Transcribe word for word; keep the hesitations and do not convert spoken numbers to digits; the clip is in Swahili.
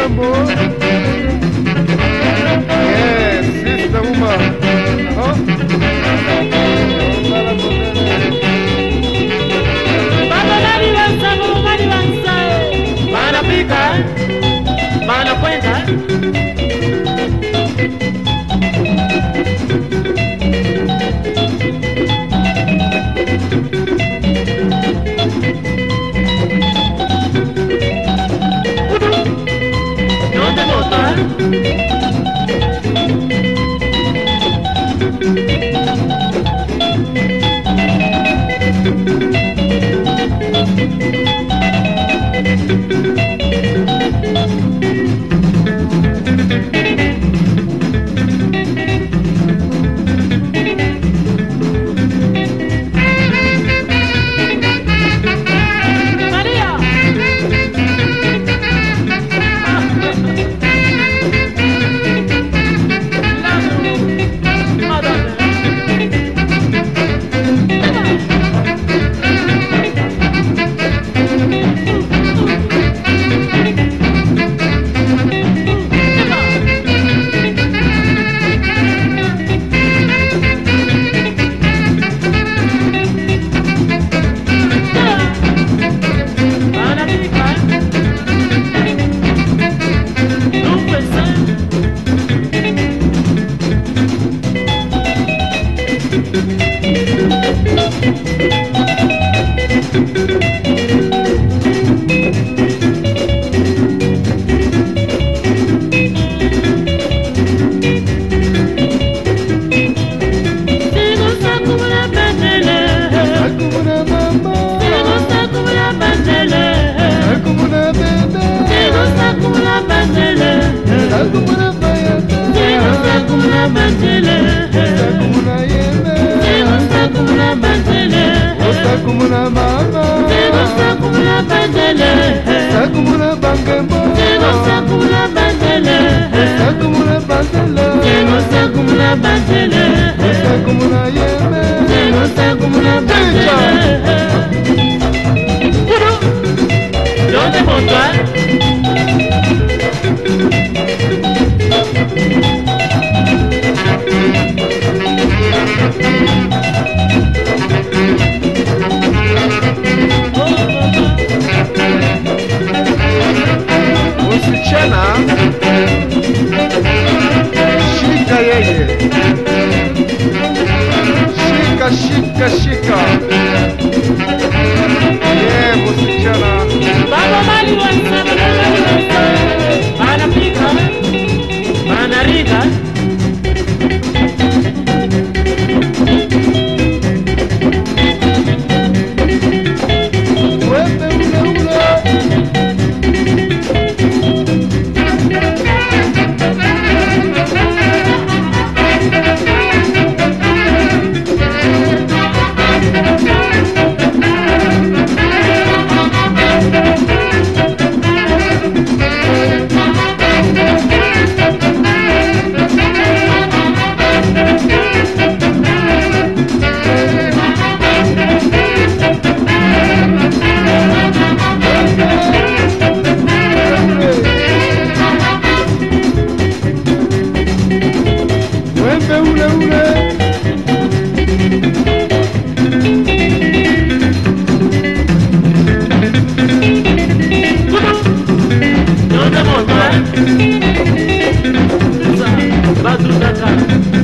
Mambo. Yes, sister woman. Huh? Baba nani wansa, nani wansa. Mana pika, mana kwenda. ¿Dónde botar? Kumuna mama, kumuna bandele, kumuna bangembo, kumuna bandele, kumuna bandele, kumuna bandele, kumuna yeme, kumuna bandele. ¿Dónde montar? Usichana shika yeye, shika shika shika, yeah, usichana. Baba mali wansa, mana pika, mana rika. Badru Dakar.